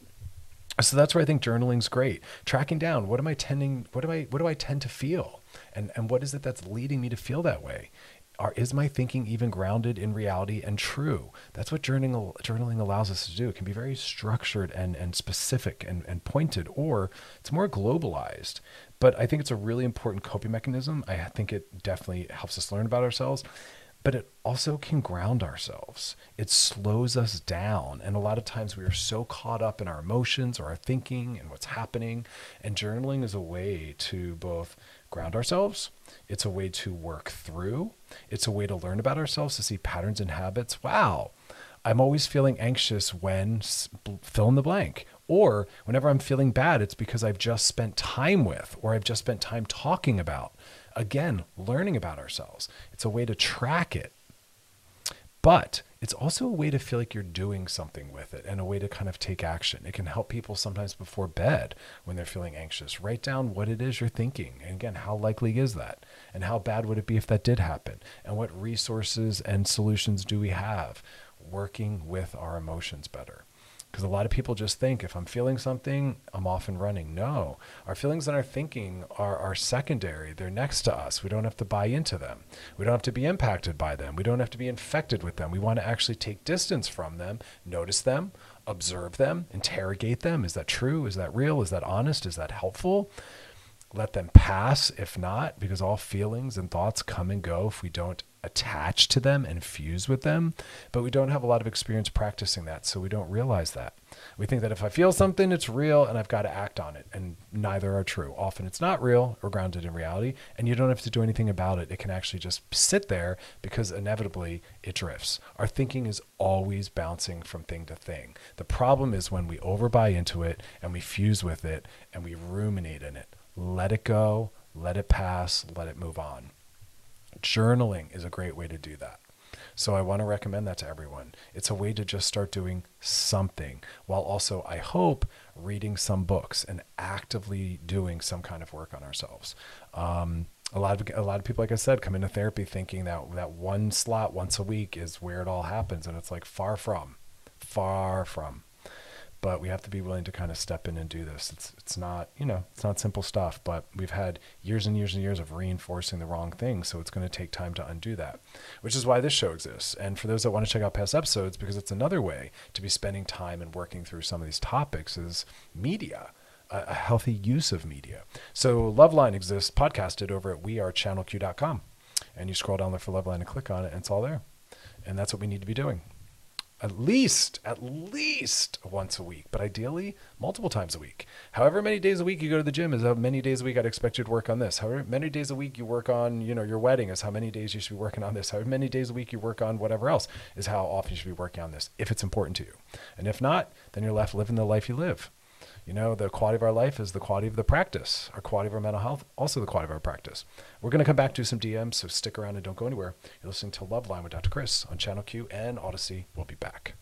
So that's where I think journaling's great. Tracking down, what do I tend to feel? And what is it that's leading me to feel that way? Is my thinking even grounded in reality and true? That's what journaling allows us to do. It can be very structured and specific and pointed, or it's more globalized. But I think it's a really important coping mechanism. I think it definitely helps us learn about ourselves, but it also can ground ourselves. It slows us down. And a lot of times we are so caught up in our emotions or our thinking and what's happening. And journaling is a way to both ground ourselves. It's a way to work through. It's a way to learn about ourselves, to see patterns and habits. Wow, I'm always feeling anxious when fill in the blank. Or whenever I'm feeling bad, it's because I've just spent time with, or I've just spent time talking about. Again, learning about ourselves. It's a way to track it. But it's also a way to feel like you're doing something with it and a way to kind of take action. It can help people sometimes before bed when they're feeling anxious. Write down what it is you're thinking. And again, how likely is that? And how bad would it be if that did happen? And what resources and solutions do we have working with our emotions better? Because a lot of people just think, if I'm feeling something, I'm off and running. No, our feelings and our thinking are secondary. They're next to us. We don't have to buy into them. We don't have to be impacted by them. We don't have to be infected with them. We want to actually take distance from them, notice them, observe them, interrogate them. Is that true? Is that real? Is that honest? Is that helpful? Let them pass if not, because all feelings and thoughts come and go if we don't attach to them and fuse with them. But we don't have a lot of experience practicing that, so we don't realize that. We think that if I feel something, it's real and I've got to act on it, and neither are true. Often it's not real or grounded in reality, and you don't have to do anything about it. It can actually just sit there because inevitably it drifts. Our thinking is always bouncing from thing to thing. The problem is when we overbuy into it and we fuse with it and we ruminate in it. Let it go, let it pass, let it move on. Journaling is a great way to do that. So I want to recommend that to everyone. It's a way to just start doing something while also, I hope, reading some books and actively doing some kind of work on ourselves. A lot of people, like I said, come into therapy thinking that one slot once a week is where it all happens. And it's like far from. Far from. But we have to be willing to kind of step in and do this. It's not, it's not simple stuff, but we've had years and years and years of reinforcing the wrong thing. So it's going to take time to undo that, which is why this show exists. And for those that want to check out past episodes, because it's another way to be spending time and working through some of these topics, is media, a healthy use of media. So Loveline exists podcasted over at wearechannelq.com. And you scroll down there for Loveline and click on it, and it's all there. And that's what we need to be doing. At least once a week, but ideally multiple times a week. However many days a week you go to the gym is how many days a week I'd expect you to work on this. However many days a week you work on, your wedding is how many days you should be working on this. However many days a week you work on whatever else is how often you should be working on this, if it's important to you. And if not, then you're left living the life you live. The quality of our life is the quality of the practice. Our quality of our mental health, also the quality of our practice. We're going to come back to some DMs, so stick around and don't go anywhere. You're listening to Loveline with Dr. Chris on Channel Q and Odyssey. We'll be back.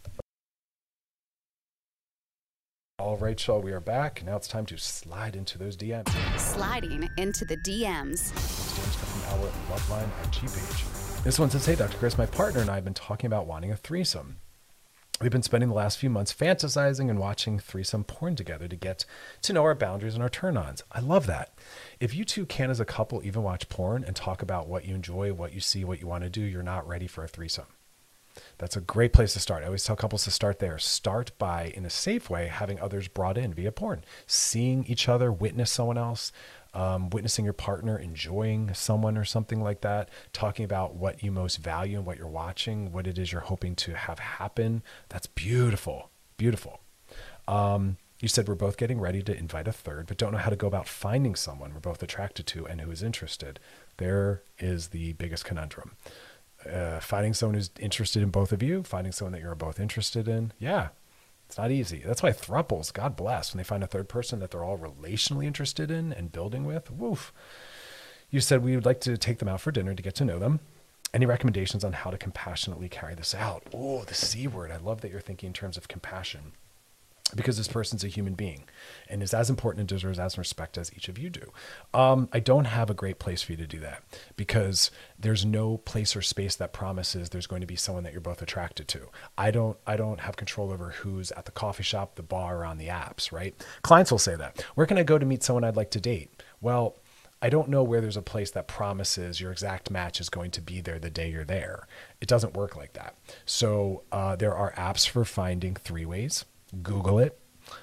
All right, y'all, we are back. Now it's time to slide into those DMs. Sliding into the DMs. DMs come from our Loveline IG page. This one says, "Hey, Dr. Chris, my partner and I have been talking about wanting a threesome. We've been spending the last few months fantasizing and watching threesome porn together to get to know our boundaries and our turn-ons. I love that. If you two can, as a couple, even watch porn and talk about what you enjoy, what you see, what you want to do, you're not ready for a threesome. That's a great place to start. I always tell couples to start there. Start by, in a safe way, having others brought in via porn. Seeing each other, witness someone else, witnessing your partner enjoying someone or something like that, talking about what you most value and what you're watching, what it is you're hoping to have happen. That's beautiful, beautiful. You said we're both getting ready to invite a third, but don't know how to go about finding someone we're both attracted to and who is interested. There is the biggest conundrum. Finding someone who's interested in both of you, finding someone that you're both interested in. Yeah. It's not easy. That's why thruples, God bless, when they find a third person that they're all relationally interested in and building with, woof. You said we would like to take them out for dinner to get to know them. Any recommendations on how to compassionately carry this out? Oh, the C word. I love that you're thinking in terms of compassion, because this person's a human being and is as important and deserves as respect as each of you do. I don't have a great place for you to do that, because there's no place or space that promises there's going to be someone that you're both attracted to. I don't have control over who's at the coffee shop, the bar, or on the apps, right? Clients will say that. Where can I go to meet someone I'd like to date? Well, I don't know where there's a place that promises your exact match is going to be there the day you're there. It doesn't work like that. So there are apps for finding three-ways. Google it.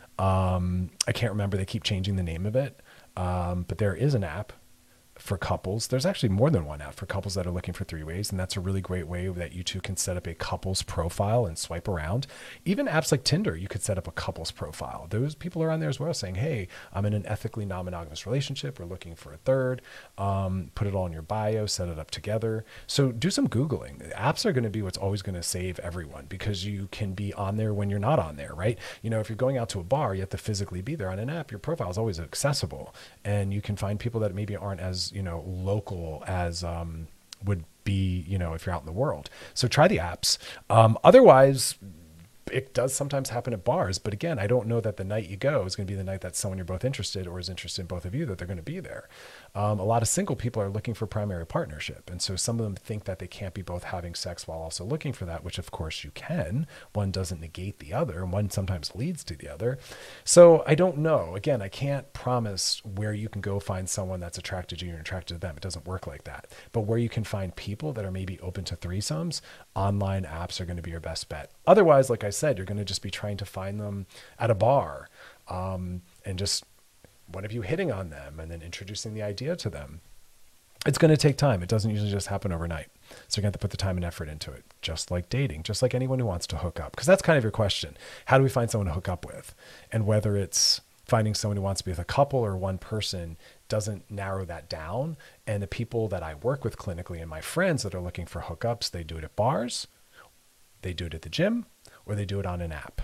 I can't remember. They keep changing the name of it. But there is an app for couples. There's actually more than one app for couples that are looking for three-ways. And that's a really great way that you two can set up a couples profile and swipe around. Even apps like Tinder, you could set up a couples profile. Those people are on there as well saying, hey, I'm in an ethically non-monogamous relationship. We're looking for a third. Put it all in your bio, set it up together. So do some Googling. Apps are going to be what's always going to save everyone, because you can be on there when you're not on there, right? If you're going out to a bar, you have to physically be there. On an app, your profile is always accessible, and you can find people that maybe aren't as local as would be, if you're out in the world. So try the apps. Otherwise, it does sometimes happen at bars, but again, I don't know that the night you go is going to be the night that someone you're both interested or is interested in both of you, that they're going to be there. A lot of single people are looking for primary partnership. And so some of them think that they can't be both having sex while also looking for that, which of course you can. One doesn't negate the other, and one sometimes leads to the other. So I don't know. Again, I can't promise where you can go find someone that's attracted to you and attracted to them. It doesn't work like that. But where you can find people that are maybe open to threesomes, online apps are going to be your best bet. Otherwise, like I said, you're going to just be trying to find them at a bar, and just one of you hitting on them and then introducing the idea to them. It's going to take time. It doesn't usually just happen overnight. So you're going to have to put the time and effort into it, just like dating, just like anyone who wants to hook up. Because that's kind of your question. How do we find someone to hook up with? And whether it's finding someone who wants to be with a couple or one person doesn't narrow that down. And the people that I work with clinically and my friends that are looking for hookups, they do it at bars, they do it at the gym, or they do it on an app.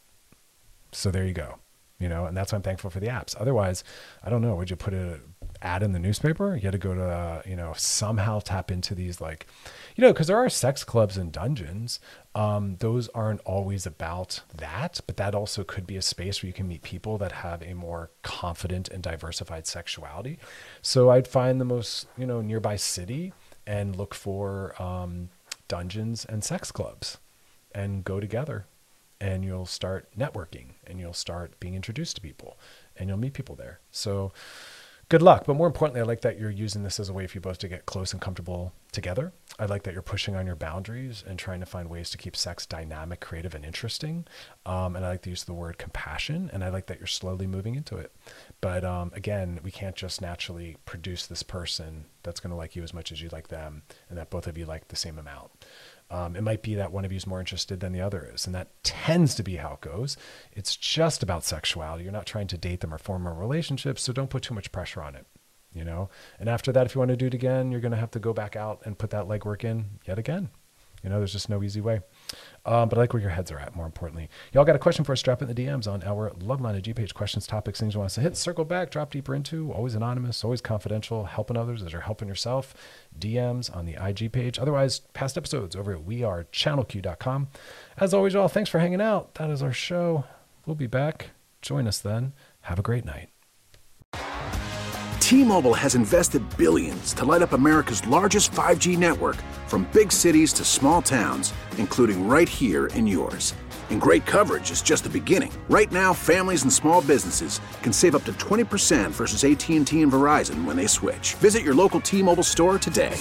So there you go. And that's why I'm thankful for the apps. Otherwise, I don't know, would you put an ad in the newspaper? You had to go to, somehow tap into these, because there are sex clubs and dungeons. Those aren't always about that, but that also could be a space where you can meet people that have a more confident and diversified sexuality. So I'd find the most, nearby city and look for dungeons and sex clubs and go together and you'll start networking, and you'll start being introduced to people, and you'll meet people there. So good luck. But more importantly, I like that you're using this as a way for you both to get close and comfortable together. I like that you're pushing on your boundaries and trying to find ways to keep sex dynamic, creative, and interesting. And I like the use of the word compassion, and I like that you're slowly moving into it. But again, we can't just naturally produce this person that's going to like you as much as you like them, and that both of you like the same amount. It might be that one of you is more interested than the other is, and that tends to be how it goes. It's just about sexuality. You're not trying to date them or form a relationship, so don't put too much pressure on it, you know? And after that, if you want to do it again, you're going to have to go back out and put that legwork in yet again. You know, there's just no easy way. But I like where your heads are at, more importantly. Y'all got a question for us? Drop it in the DMs on our Loveline at G-Page. Questions, topics, things you want us to hit, circle back, drop deeper into. Always anonymous, always confidential, helping others as you're helping yourself. DMs on the IG page. Otherwise, past episodes over at wearechannelq.com. As always, y'all, thanks for hanging out. That is our show. We'll be back. Join us then. Have a great night. T-Mobile has invested billions to light up America's largest 5G network, from big cities to small towns, including right here in yours. And great coverage is just the beginning. Right now, families and small businesses can save up to 20% versus AT&T and Verizon when they switch. Visit your local T-Mobile store today.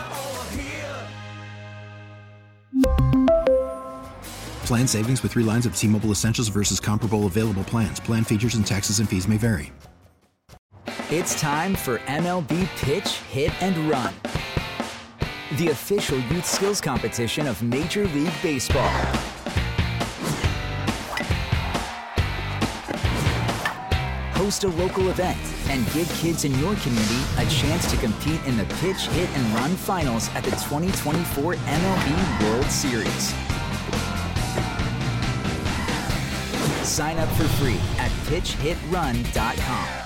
Plan savings with 3 lines of T-Mobile Essentials versus comparable available plans. Plan features and taxes and fees may vary. It's time for MLB Pitch, Hit, and Run, the official youth skills competition of Major League Baseball. Host a local event and give kids in your community a chance to compete in the Pitch, Hit, and Run finals at the 2024 MLB World Series. Sign up for free at pitchhitrun.com.